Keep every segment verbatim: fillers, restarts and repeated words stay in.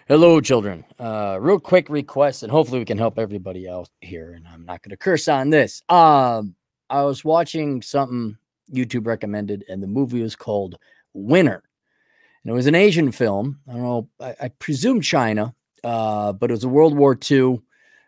Hello, children. Uh, real quick request, and hopefully we can help everybody out here. And I'm not going to curse on this. Um, I was watching something YouTube recommended, and the movie was called Winner. And it was an Asian film. I don't know. I, I presume China, uh, but it was a World War Two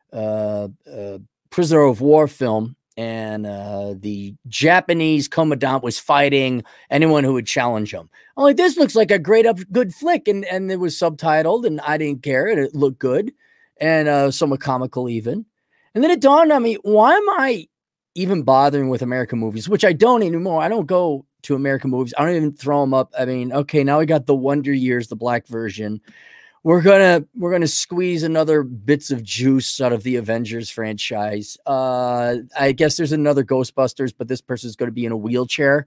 uh, uh, prisoner of war film. And uh, the Japanese commandant was fighting anyone who would challenge him. I'm like, this looks like a great, up, good flick. And, and it was subtitled, and I didn't care. It looked good and uh, somewhat comical even. And then it dawned on me, why am I even bothering with American movies, which I don't anymore. I don't go to American movies. I don't even throw them up. I mean, okay, now we got the Wonder Years, the black version. We're gonna we're gonna squeeze another bits of juice out of the Avengers franchise. Uh, I guess there's another Ghostbusters, but this person's going to be in a wheelchair.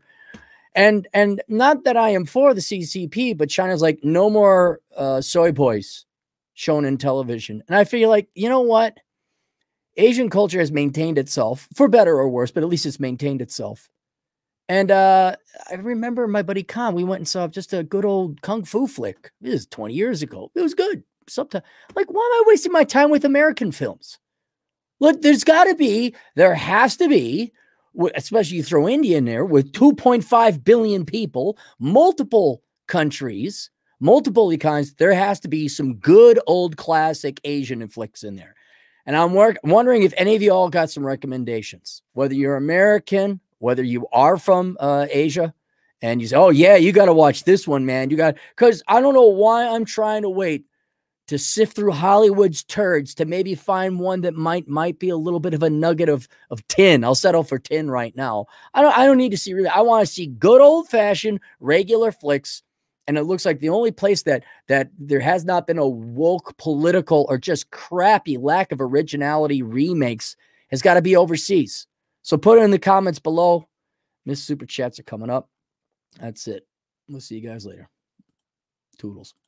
And and not that I am for the C C P, but China's like, no more uh, soy boys shown in television. And I feel like, you know what? Asian culture has maintained itself, for better or worse, but at least it's maintained itself. And uh, I remember my buddy Khan, we went and saw just a good old Kung Fu flick. It was twenty years ago. It was good. Sometimes, like, why am I wasting my time with American films? Look, there's got to be, there has to be, especially you throw India in there with two point five billion people, multiple countries, multiple economies. There has to be some good old classic Asian flicks in there. And I'm work, wondering if any of you all got some recommendations, whether you're American, whether you are from uh, Asia, and you say, oh, yeah, you got to watch this one, man. You got, because I don't know why I'm trying to wait to sift through Hollywood's turds to maybe find one that might might be a little bit of a nugget of, of tin. I'll settle for tin right now. I don't, I don't need to see really. I want to see good old-fashioned regular flicks. And it looks like the only place that that there has not been a woke political or just crappy lack of originality remakes has got to be overseas. So put it in the comments below. Miss Super Chats are coming up. That's it. We'll see you guys later. Toodles.